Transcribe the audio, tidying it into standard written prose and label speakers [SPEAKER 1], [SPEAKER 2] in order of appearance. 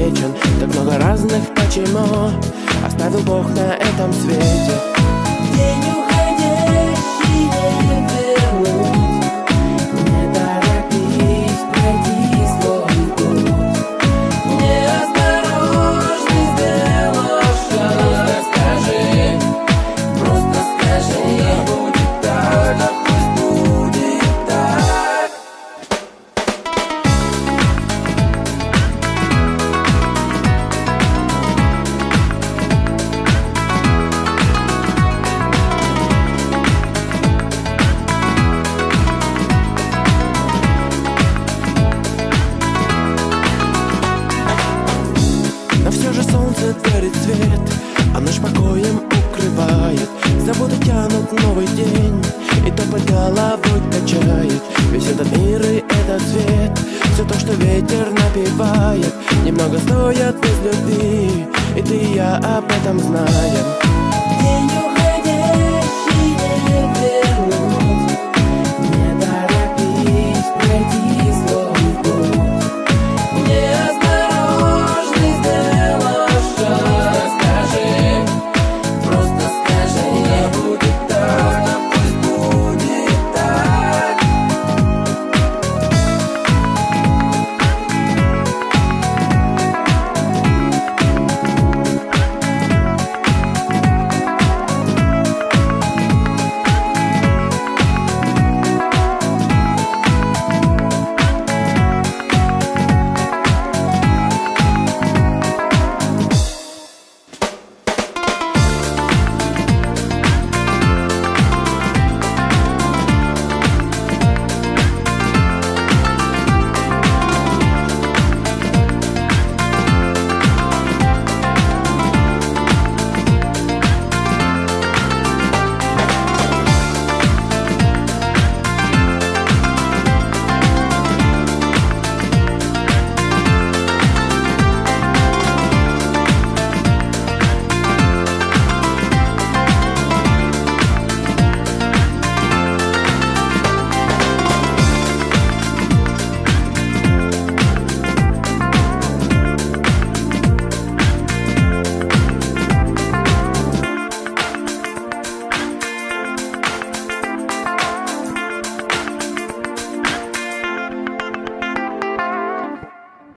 [SPEAKER 1] вечен. Так много разных почему оставил Бог на этом свете. День уходящий не вернуть, не торопись пройти свой путь. Неосторожно сделав шаг, скажи, просто скажи, будет так, а пусть будет так. Но все же солнце дарит свет, а ночь покоем укрывает. Заботы тянут новый день, и топот головой качает. Весь этот мир и этот свет, все то, что ветер напевает, немного стоят без любви, и ты и я об этом знаем. День